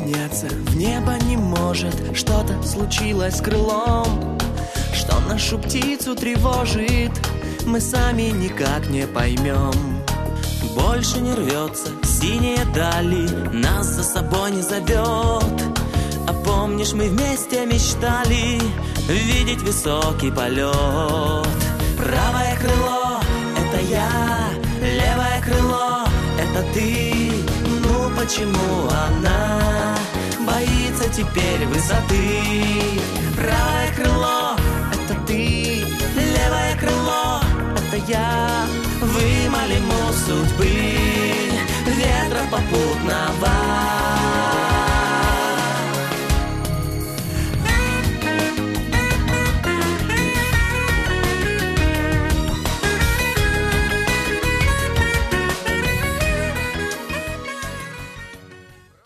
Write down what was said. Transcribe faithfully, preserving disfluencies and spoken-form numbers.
подняться в небо не может. Что-то случилось с крылом, что нашу птицу тревожит, мы сами никак не поймем. Больше не рвется синие дали, нас за собой не зовет. А помнишь, мы вместе мечтали видеть высокий полет. Правое крыло — это я, левое крыло — это ты. Ну почему она боится теперь высоты? Правое крыло — это ты, левое крыло — это я. Вымолим у судьбы ветра попутного